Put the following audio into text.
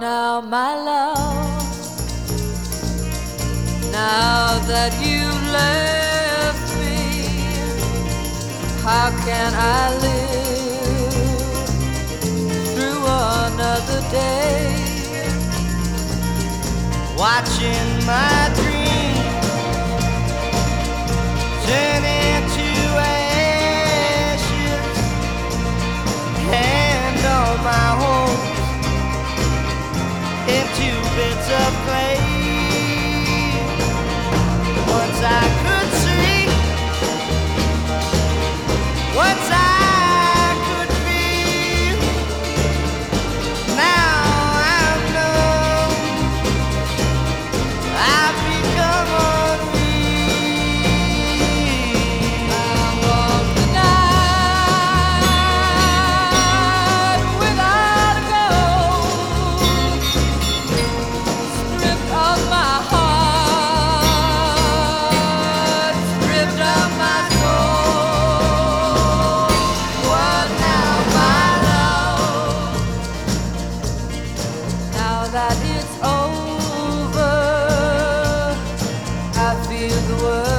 now, my love, now that you left me, how can I live through another day, watching my dreams turn into ashes, and all my hopes into bits of clay. Once I could see, once I could feel, now I'm numb, I've become unreal. I walk the night without a goal, stripped of my heart, stripped of my soul. What now, my love? Now that it's over, I feel the world